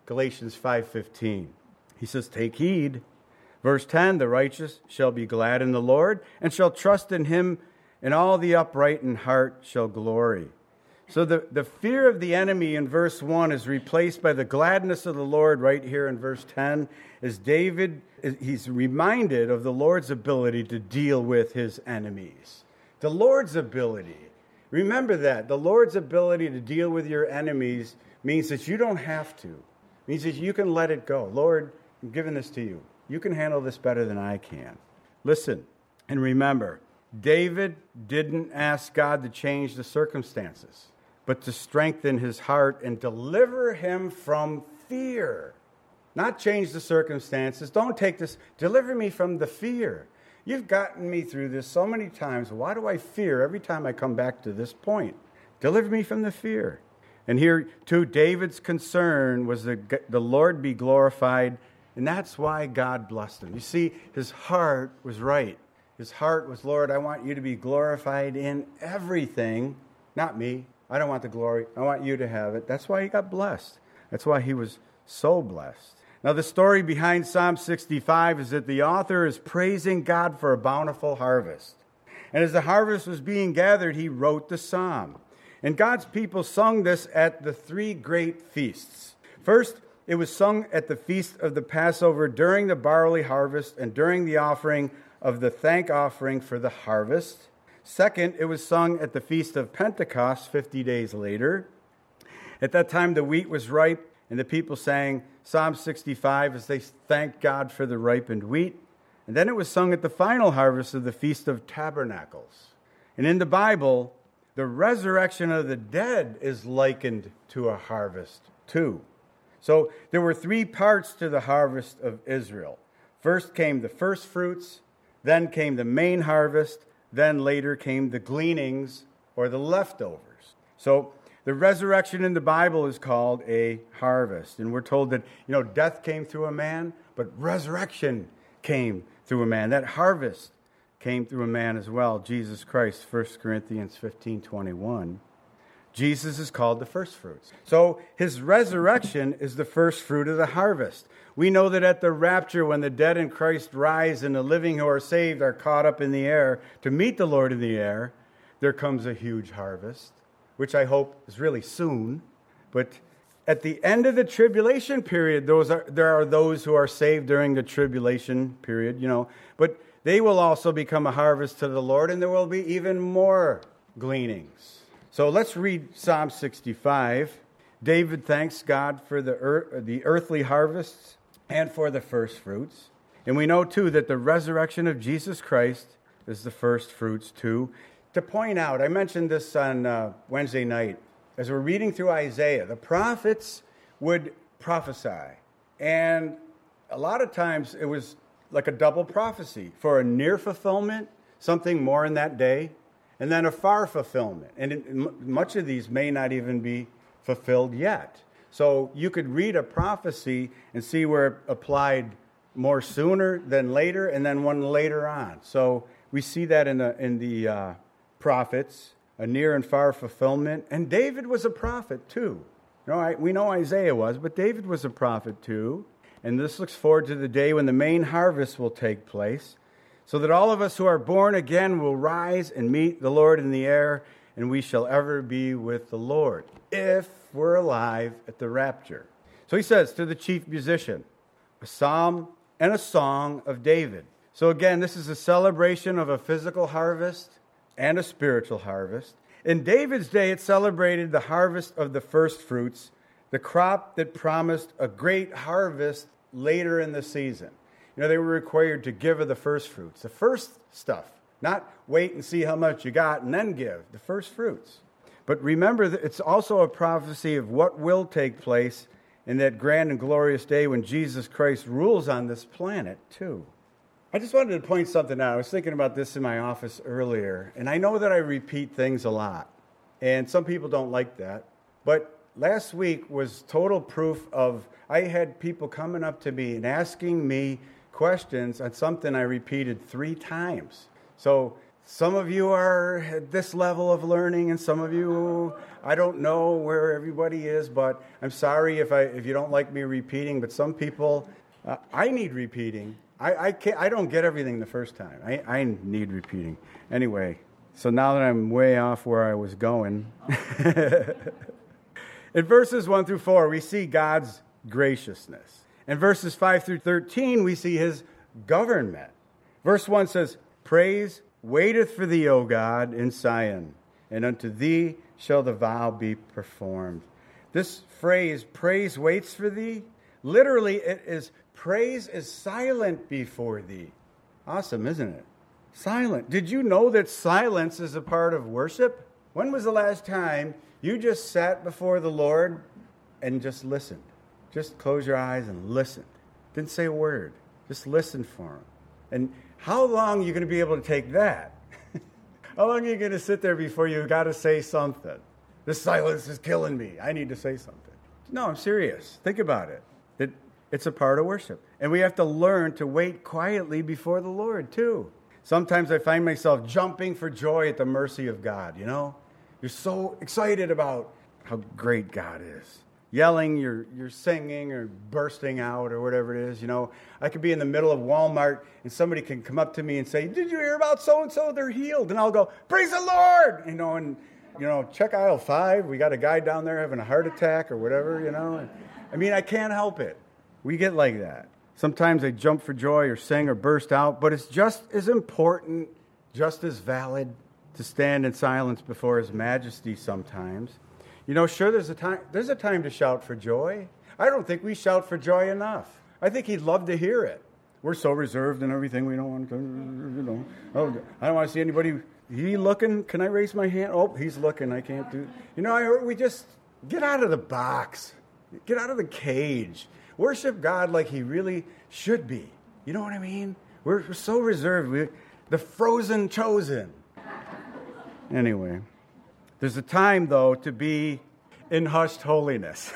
Galatians five fifteen. He says, take heed. Verse ten, the righteous shall be glad in the Lord and shall trust in him, and all the upright in heart shall glory. So the, the fear of the enemy in verse one is replaced by the gladness of the Lord right here in verse ten, as David, he's reminded of the Lord's ability to deal with his enemies. The Lord's ability. Remember that. The Lord's ability to deal with your enemies means that you don't have to. It means that you can let it go. Lord, I'm giving this to you. You can handle this better than I can. Listen and remember, David didn't ask God to change the circumstances, but to strengthen his heart and deliver him from fear. Not change the circumstances. Don't take this. Deliver me from the fear. You've gotten me through this so many times. Why do I fear every time I come back to this point? Deliver me from the fear. And here, too, David's concern was that the Lord be glorified, and that's why God blessed him. You see, his heart was right. His heart was, Lord, I want you to be glorified in everything, not me. I don't want the glory. I want you to have it. That's why he got blessed. That's why he was so blessed. Now, the story behind Psalm sixty-five is that the author is praising God for a bountiful harvest. And as the harvest was being gathered, he wrote the psalm. And God's people sung this at the three great feasts. First, it was sung at the feast of the Passover during the barley harvest and during the offering of the thank offering for the harvest. Second, it was sung at the feast of Pentecost fifty days later. At that time, the wheat was ripe, and the people sang Psalm sixty-five as they thanked God for the ripened wheat. And then it was sung at the final harvest of the Feast of Tabernacles. And in the Bible, the resurrection of the dead is likened to a harvest too. So there were three parts to the harvest of Israel. First came the first fruits, then came the main harvest, then later came the gleanings or the leftovers. So the resurrection in the Bible is called a harvest. And we're told that, you know, death came through a man, but resurrection came through a man. That harvest came through a man as well, Jesus Christ, First Corinthians fifteen twenty-one. Jesus is called the first fruits. So his resurrection is the first fruit of the harvest. We know that at the rapture, when the dead in Christ rise and the living who are saved are caught up in the air to meet the Lord in the air, there comes a huge harvest, which I hope is really soon. But at the end of the tribulation period, those are, there are those who are saved during the tribulation period, you know. But they will also become a harvest to the Lord, and there will be even more gleanings. So let's read Psalm sixty-five. David thanks God for the, earth, the earthly harvests and for the first fruits. And we know, too, that the resurrection of Jesus Christ is the first fruits, too. To point out, I mentioned this on uh, Wednesday night. As we're reading through Isaiah, the prophets would prophesy. And a lot of times it was like a double prophecy. For a near fulfillment, something more in that day, and then a far fulfillment. And it, m- much of these may not even be fulfilled yet. So you could read a prophecy and see where it applied more sooner than later, and then one later on. So we see that in the in the uh, prophets, a near and far fulfillment. And David was a prophet too. You know, I, we know Isaiah was, but David was a prophet too. And this looks forward to the day when the main harvest will take place, so that all of us who are born again will rise and meet the Lord in the air, and we shall ever be with the Lord, if we're alive at the rapture. So he says to the chief musician, a psalm and a song of David. So again, this is a celebration of a physical harvest and a spiritual harvest. In David's day, it celebrated the harvest of the first fruits, the crop that promised a great harvest later in the season. You know, they were required to give of the first fruits, the first stuff, not wait and see how much you got and then give, the first fruits. But remember that it's also a prophecy of what will take place in that grand and glorious day when Jesus Christ rules on this planet, too. I just wanted to point something out. I was thinking about this in my office earlier, and I know that I repeat things a lot, and some people don't like that. But last week was total proof of, I had people coming up to me and asking me questions on something I repeated three times. So Some of you are at this level of learning, and some of you, I don't know where everybody is, but I'm sorry if I if you don't like me repeating, but some people, uh, I need repeating. I I, can't, I don't get everything the first time. I, I need repeating. Anyway, so now that I'm way off where I was going, in verses one through four, we see God's graciousness. In verses five through thirteen, we see his government. Verse one says, praise waiteth for thee, O God, in Zion, and unto thee shall the vow be performed. This phrase, praise waits for thee, literally it is, praise is silent before thee. Awesome, isn't it? Silent. Did you know that silence is a part of worship? When was the last time you just sat before the Lord and just listened? Just close your eyes and listen. Didn't say a word. Just listen for him. And how long are you going to be able to take that? How long are you going to sit there before you got to say something? This silence is killing me. I need to say something. No, I'm serious. Think about it. It it's a part of worship. And we have to learn to wait quietly before the Lord, too. Sometimes I find myself jumping for joy at the mercy of God, you know? You're so excited about how great God is. Yelling, you're you're singing or bursting out or whatever it is, you know. I could be in the middle of Walmart and somebody can come up to me and say, did you hear about so-and-so? They're healed. And I'll go, praise the Lord! You know, and, you know, check aisle five. We got a guy down there having a heart attack or whatever, you know. And, I mean, I can't help it. We get like that. Sometimes I jump for joy or sing or burst out, but it's just as important, just as valid to stand in silence before his majesty sometimes. You know, sure, there's a time there's a time to shout for joy. I don't think we shout for joy enough. I think he'd love to hear it. We're so reserved and everything. We don't want to, you know. Oh, I don't want to see anybody. He looking? Can I raise my hand? Oh, he's looking. I can't do. You know, I, we just get out of the box. Get out of the cage. Worship God like he really should be. You know what I mean? We're, we're so reserved. We're the frozen chosen. Anyway. There's a time, though, to be in hushed holiness.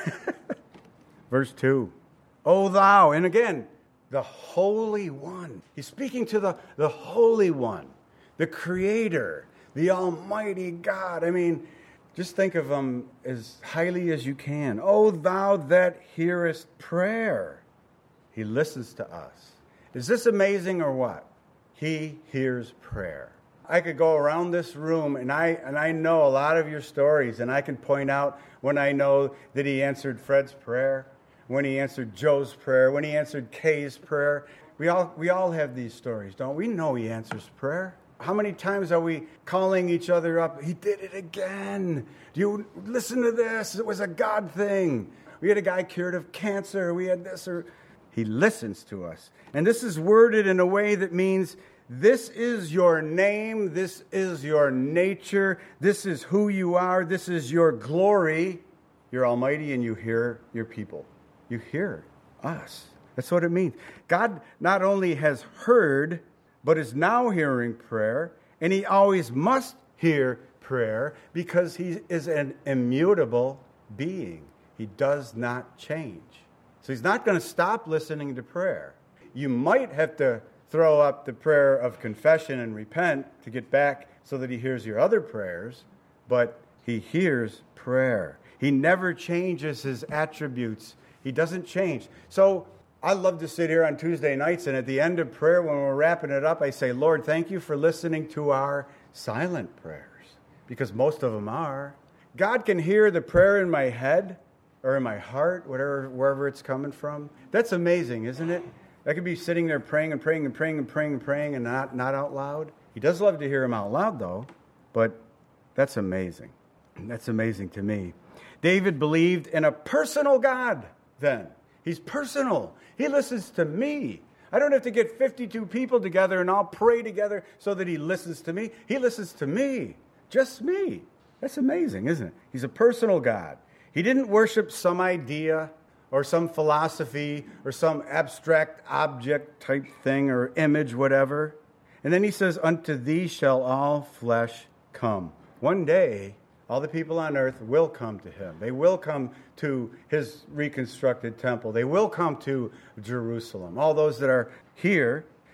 Verse two. O thou, and again, the Holy One. He's speaking to the, the Holy One, the Creator, the Almighty God. I mean, just think of him as highly as you can. O thou that hearest prayer. He listens to us. Is this amazing or what? He hears prayer. I could go around this room, and I and I know a lot of your stories, and I can point out when I know that he answered Fred's prayer, when he answered Joe's prayer, when he answered Kay's prayer. We all we all have these stories, don't we? We know he answers prayer. How many times are we calling each other up? He did it again. Do you listen to this? It was a God thing. We had a guy cured of cancer. We had this. Or he listens to us. And this is worded in a way that means this is your name, this is your nature, this is who you are, this is your glory. You're almighty and you hear your people. You hear us. That's what it means. God not only has heard, but is now hearing prayer, and he always must hear prayer because he is an immutable being. He does not change. So he's not going to stop listening to prayer. You might have to throw up the prayer of confession and repent to get back so that he hears your other prayers, but he hears prayer. He never changes his attributes. He doesn't change. So I love to sit here on Tuesday nights, and at the end of prayer, when we're wrapping it up, I say, Lord, thank you for listening to our silent prayers, because most of them are. God can hear the prayer in my head or in my heart, whatever, wherever it's coming from. That's amazing, isn't it? I could be sitting there praying and praying and praying and praying and praying and not, not out loud. He does love to hear him out loud, though, but that's amazing. That's amazing to me. David believed in a personal God then. He's personal. He listens to me. I don't have to get fifty-two people together and all pray together so that he listens to me. He listens to me. Just me. That's amazing, isn't it? He's a personal God. He didn't worship some idea or some philosophy, or some abstract object type thing, or image, whatever. And then he says, unto thee shall all flesh come. One day, all the people on earth will come to him. They will come to his reconstructed temple. They will come to Jerusalem. All those that are here.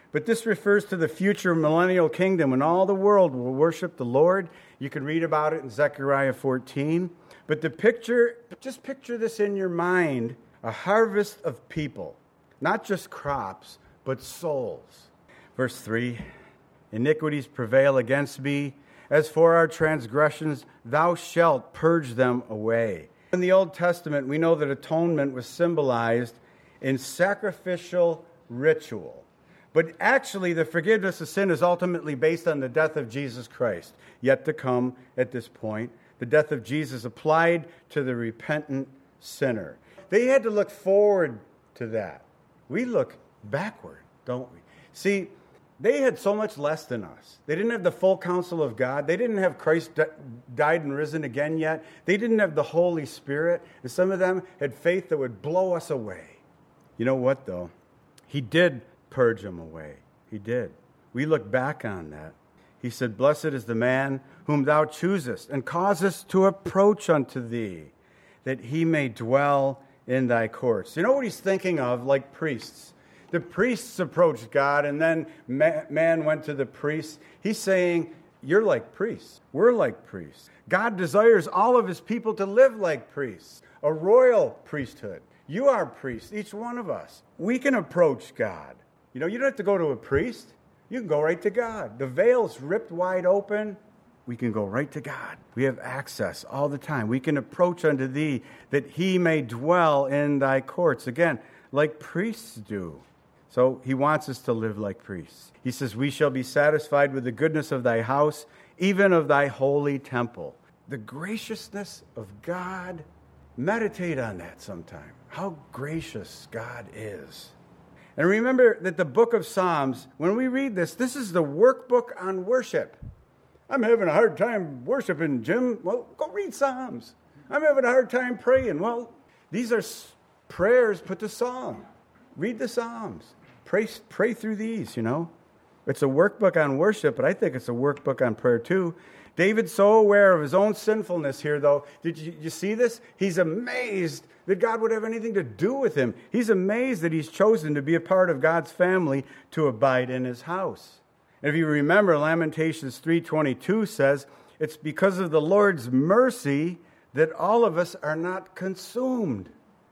But this refers to the future millennial kingdom when all the world will worship the Lord. You can read about it in Zechariah fourteen. But the picture, just picture this in your mind, a harvest of people, not just crops, but souls. Verse three, iniquities prevail against me. As for our transgressions, thou shalt purge them away. In the Old Testament, we know that atonement was symbolized in sacrificial ritual. But actually, the forgiveness of sin is ultimately based on the death of Jesus Christ, yet to come at this point. The death of Jesus applied to the repentant sinner. They had to look forward to that. We look backward, don't we? See, they had so much less than us. They didn't have the full counsel of God. They didn't have Christ di- died and risen again yet. They didn't have the Holy Spirit. And some of them had faith that would blow us away. You know what, though? He did purge them away. He did. We look back on that. He said, blessed is the man whom thou choosest and causest to approach unto thee, that he may dwell in thy courts. You know what he's thinking of? Like priests. The priests approached God, and then man went to the priests. He's saying, you're like priests. We're like priests. God desires all of his people to live like priests, a royal priesthood. You are priests, each one of us. We can approach God. You know, you don't have to go to a priest. You can go right to God. The veil's ripped wide open. We can go right to God. We have access all the time. We can approach unto thee that he may dwell in thy courts. Again, like priests do. So he wants us to live like priests. He says, we shall be satisfied with the goodness of thy house, even of thy holy temple. The graciousness of God, meditate on that sometime. How gracious God is. And remember that the book of Psalms, when we read this, this is the workbook on worship. I'm having a hard time worshiping, Jim. Well, go read Psalms. I'm having a hard time praying. Well, these are prayers put to song. Read the Psalms. Pray, pray through these, you know. It's a workbook on worship, but I think it's a workbook on prayer too. David's so aware of his own sinfulness here, though. Did you, you see this? He's amazed that God would have anything to do with him. He's amazed that he's chosen to be a part of God's family, to abide in his house. And if you remember, Lamentations three twenty-two says, it's because of the Lord's mercy that all of us are not consumed.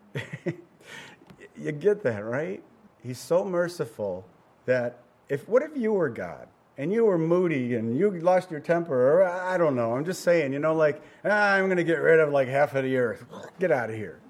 You get that, right? He's so merciful that if, what if you were God and you were moody and you lost your temper, or I don't know, I'm just saying, you know, like, ah, I'm going to get rid of like half of the earth. Get out of here.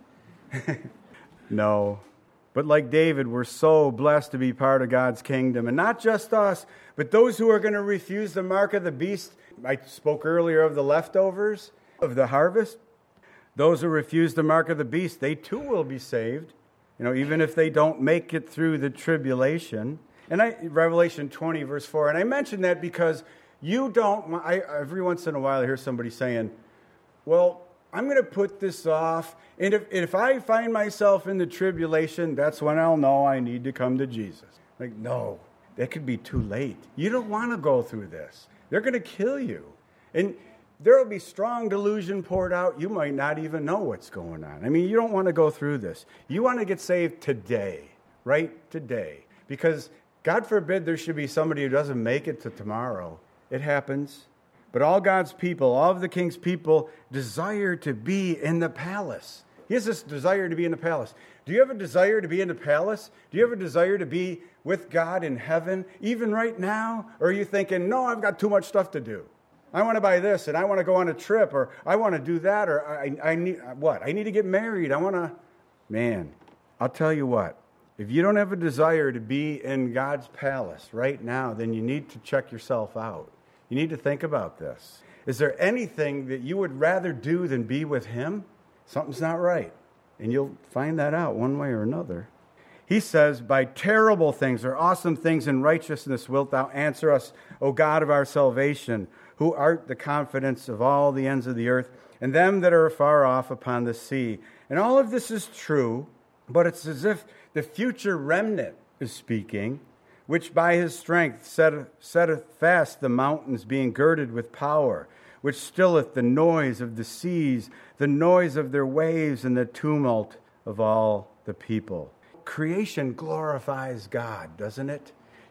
No. But like David, we're so blessed to be part of God's kingdom. And not just us, but those who are going to refuse the mark of the beast. I spoke earlier of the leftovers of the harvest. Those who refuse the mark of the beast, they too will be saved. You know, even if they don't make it through the tribulation. And I, Revelation twenty, verse four. And I mention that because you don't, I, every once in a while I hear somebody saying, well, I'm going to put this off. And if, if I find myself in the tribulation, that's when I'll know I need to come to Jesus. Like, no, that could be too late. You don't want to go through this. They're going to kill you. And there will be strong delusion poured out. You might not even know what's going on. I mean, you don't want to go through this. You want to get saved today, right today. Because God forbid there should be somebody who doesn't make it to tomorrow. It happens. But all God's people, all of the king's people, desire to be in the palace. He has this desire to be in the palace. Do you have a desire to be in the palace? Do you have a desire to be with God in heaven, even right now? Or are you thinking, no, I've got too much stuff to do. I want to buy this, and I want to go on a trip, or I want to do that, or I, I need, what? I need to get married. I want to, man, I'll tell you what. If you don't have a desire to be in God's palace right now, then you need to check yourself out. You need to think about this. Is there anything that you would rather do than be with him? Something's not right. And you'll find that out one way or another. He says, by terrible things or awesome things in righteousness wilt thou answer us, O God of our salvation, who art the confidence of all the ends of the earth, and them that are afar off upon the sea. And all of this is true, but it's as if the future remnant is speaking, which by his strength setteth fast the mountains, being girded with power, which stilleth the noise of the seas, the noise of their waves, and the tumult of all the people. Creation glorifies God, doesn't it?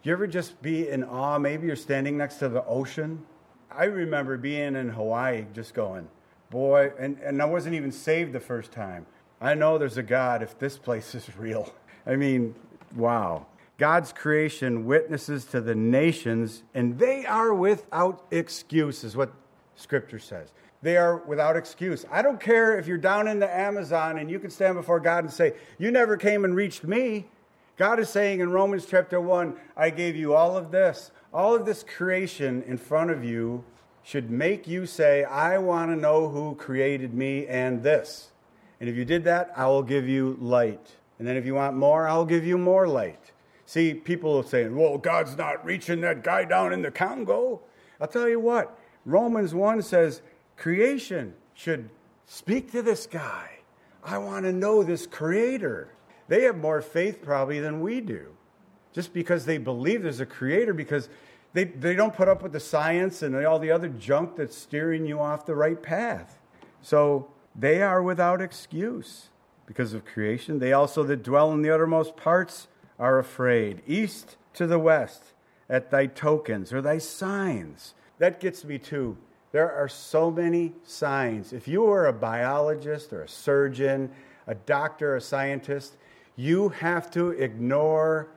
Do you ever just be in awe? Maybe you're standing next to the ocean. I remember being in Hawaii just going, boy, and, and I wasn't even saved the first time. I know there's a God if this place is real. I mean, wow. God's creation witnesses to the nations, and they are without excuse, is what Scripture says. They are without excuse. I don't care if you're down in the Amazon and you can stand before God and say, you never came and reached me. God is saying in Romans chapter one, I gave you all of this. All of this creation in front of you should make you say, I want to know who created me and this. And if you did that, I will give you light. And then if you want more, I'll give you more light. See, people are saying, well, God's not reaching that guy down in the Congo. I'll tell you what, Romans one says, creation should speak to this guy. I want to know this creator. They have more faith probably than we do. Just because they believe there's a creator, because they, they don't put up with the science and all the other junk that's steering you off the right path. So they are without excuse because of creation. They also that dwell in the uttermost parts are afraid. East to the west at thy tokens or thy signs. That gets me too. There are so many signs. If you are a biologist or a surgeon, a doctor, a scientist, you have to ignore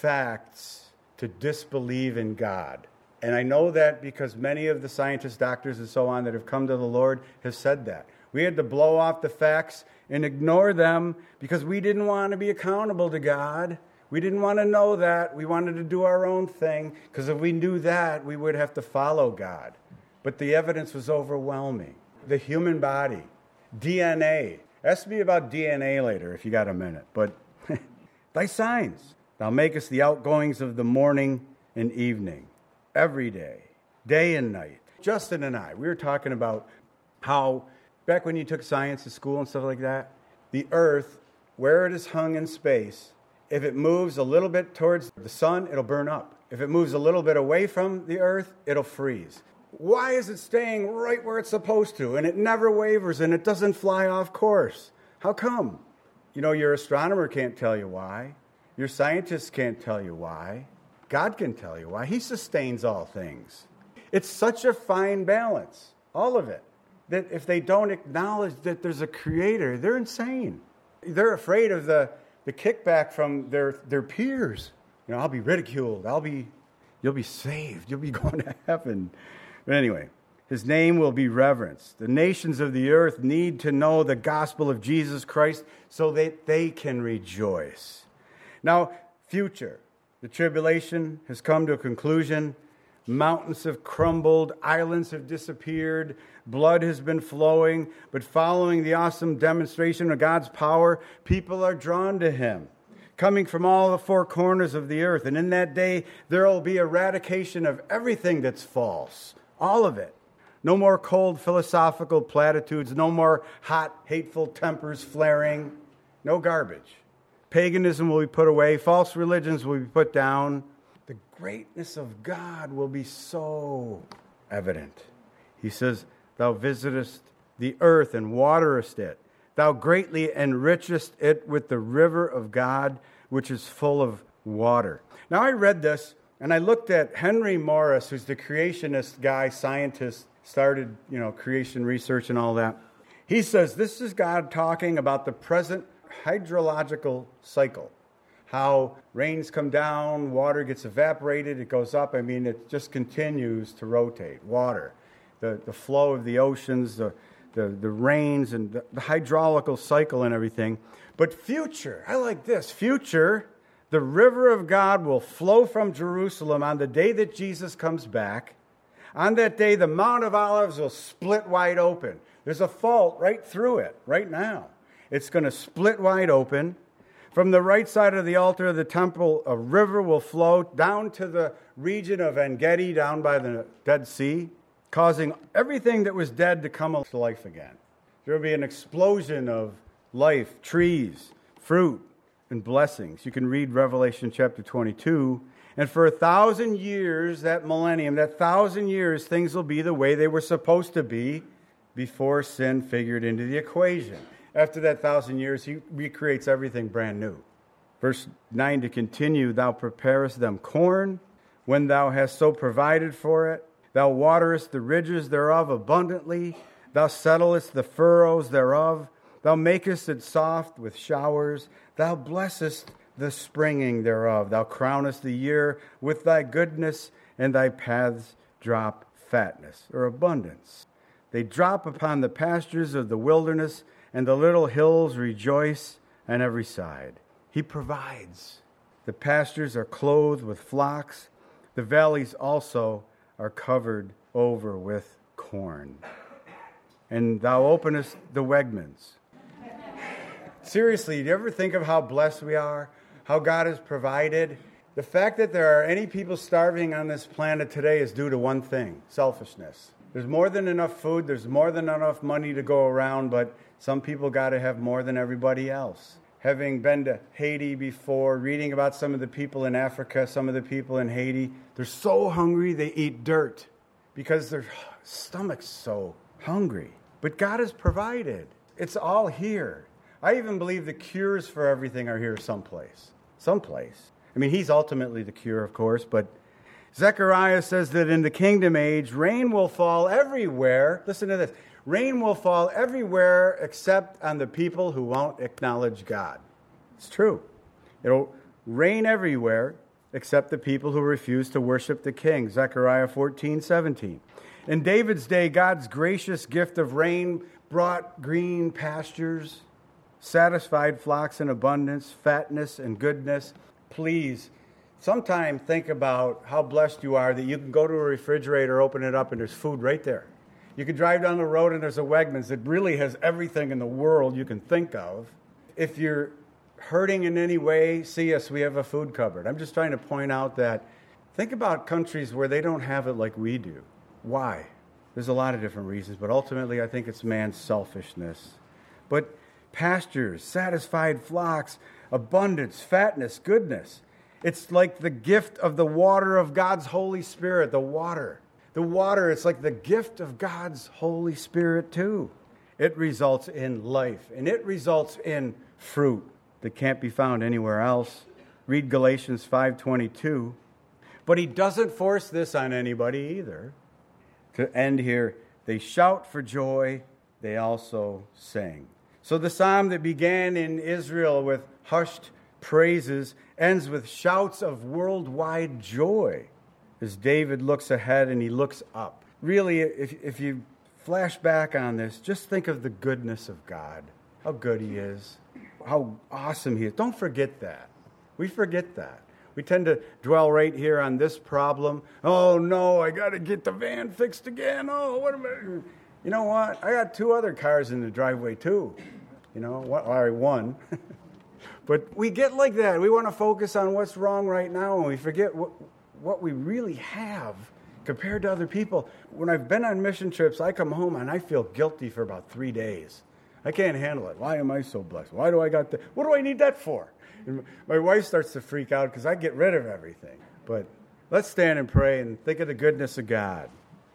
facts to disbelieve in God. And I know that because many of the scientists, doctors, and so on that have come to the Lord have said that. We had to blow off the facts and ignore them because we didn't want to be accountable to God. We didn't want to know that. We wanted to do our own thing because if we knew that, we would have to follow God. But the evidence was overwhelming. The human body, D N A. Ask me about D N A later if you got a minute. But thy signs. Thou makest the outgoings of the morning and evening, every day, day and night. Justin and I, we were talking about how, back when you took science at school and stuff like that, the earth, where it is hung in space, if it moves a little bit towards the sun, it'll burn up. If it moves a little bit away from the earth, it'll freeze. Why is it staying right where it's supposed to? And it never wavers and it doesn't fly off course. How come? You know, your astronomer can't tell you why. Your scientists can't tell you why. God can tell you why. He sustains all things. It's such a fine balance, all of it, that if they don't acknowledge that there's a creator, they're insane. They're afraid of the, the kickback from their, their peers. You know, I'll be ridiculed. I'll be, you'll be saved. You'll be going to heaven. But anyway, his name will be reverenced. The nations of the earth need to know the gospel of Jesus Christ so that they can rejoice. Now, future. The tribulation has come to a conclusion. Mountains have crumbled. Islands have disappeared. Blood has been flowing. But following the awesome demonstration of God's power, people are drawn to him, coming from all the four corners of the earth. And in that day, there will be eradication of everything that's false. All of it. No more cold philosophical platitudes. No more hot, hateful tempers flaring. No garbage. Paganism will be put away. False religions will be put down. The greatness of God will be so evident. He says, thou visitest the earth and waterest it. Thou greatly enrichest it with the river of God, which is full of water. Now I read this, and I looked at Henry Morris, who's the creationist guy, scientist, started, you know, creation research and all that. He says this is God talking about the present hydrological cycle. How rains come down, water gets evaporated, it goes up. I mean, it just continues to rotate. Water, the, the flow of the oceans, the, the, the rains, and the, the hydraulical cycle and everything. But future, I like this. Future, the river of God will flow from Jerusalem on the day that Jesus comes back. On that day, the Mount of Olives will split wide open. There's a fault right through it right now. It's going to split wide open. From the right side of the altar of the temple, a river will flow down to the region of En-Gedi, down by the Dead Sea, causing everything that was dead to come to life again. There will be an explosion of life, trees, fruit, and blessings. You can read Revelation chapter twenty-two. And for a thousand years, that millennium, that thousand years, things will be the way they were supposed to be before sin figured into the equation. After that thousand years, he recreates everything brand new. Verse nine to continue, thou preparest them corn when thou hast so provided for it. Thou waterest the ridges thereof abundantly. Thou settlest the furrows thereof. Thou makest it soft with showers. Thou blessest the springing thereof. Thou crownest the year with thy goodness, and thy paths drop fatness, or abundance. They drop upon the pastures of the wilderness, and the little hills rejoice on every side. He provides. The pastures are clothed with flocks. The valleys also are covered over with corn. And thou openest the wegmans. Seriously, do you ever think of how blessed we are? How God has provided? The fact that there are any people starving on this planet today is due to one thing: selfishness. There's more than enough food, there's more than enough money to go around, but some people got to have more than everybody else. Having been to Haiti before, reading about some of the people in Africa, some of the people in Haiti, they're so hungry they eat dirt because their stomach's so hungry. But God has provided. It's all here. I even believe the cures for everything are here someplace. Someplace. I mean, he's ultimately the cure, of course, but Zechariah says that in the kingdom age, rain will fall everywhere. Listen to this. Rain will fall everywhere except on the people who won't acknowledge God. It's true. It'll rain everywhere except the people who refuse to worship the king. Zechariah fourteen seventeen. In David's day, God's gracious gift of rain brought green pastures, satisfied flocks in abundance, fatness and goodness. Please, sometime think about how blessed you are that you can go to a refrigerator, open it up, and there's food right there. You can drive down the road and there's a Wegmans that really has everything in the world you can think of. If you're hurting in any way, see us, we have a food cupboard. I'm just trying to point out that, think about countries where they don't have it like we do. Why? There's a lot of different reasons, but ultimately I think it's man's selfishness. But pastures, satisfied flocks, abundance, fatness, goodness. It's like the gift of the water of God's Holy Spirit, the water. The water, it's like the gift of God's Holy Spirit too. It results in life, and it results in fruit that can't be found anywhere else. Read Galatians five twenty-two. But he doesn't force this on anybody either. To end here, they shout for joy, they also sing. So the psalm that began in Israel with hushed praises ends with shouts of worldwide joy as David looks ahead and he looks up. Really, if, if you flash back on this, just think of the goodness of God, how good he is, how awesome he is. Don't forget that. We forget that. We tend to dwell right here on this problem. Oh, no, I got to get the van fixed again. Oh, what am I... You know what? I got two other cars in the driveway, too. You know, what? All right, one. But we get like that. We want to focus on what's wrong right now, and we forget what, what we really have compared to other people. When I've been on mission trips, I come home and I feel guilty for about three days. I can't handle it. Why am I so blessed? Why do I got that? What do I need that for? And my wife starts to freak out because I get rid of everything. But let's stand and pray and think of the goodness of God.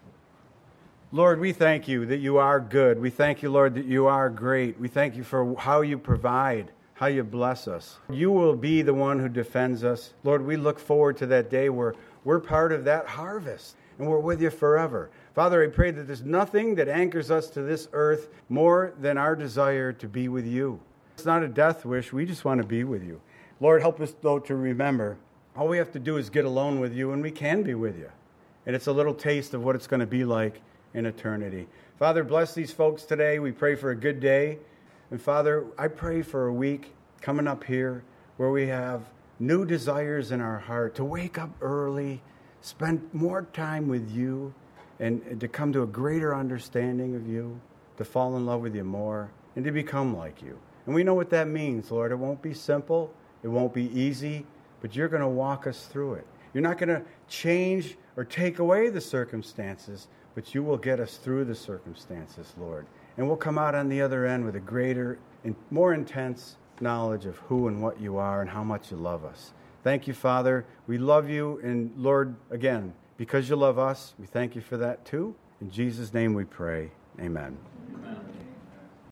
Lord, we thank you that you are good. We thank you, Lord, that you are great. We thank you for how you provide, how you bless us. You will be the one who defends us. Lord, we look forward to that day where we're part of that harvest and we're with you forever. Father, I pray that there's nothing that anchors us to this earth more than our desire to be with you. It's not a death wish. We just want to be with you. Lord, help us, though, to remember all we have to do is get alone with you, and we can be with you. And it's a little taste of what it's going to be like in eternity. Father, bless these folks today. We pray for a good day. And Father, I pray for a week coming up here where we have new desires in our heart to wake up early, spend more time with you, and, and to come to a greater understanding of you, to fall in love with you more, and to become like you. And we know what that means, Lord. It won't be simple. It won't be easy, but you're going to walk us through it. You're not going to change or take away the circumstances, but you will get us through the circumstances, Lord. And we'll come out on the other end with a greater and more intense knowledge of who and what you are and how much you love us. Thank you, Father. We love you. And Lord, again, because you love us, we thank you for that too. In Jesus' name we pray. Amen. Amen.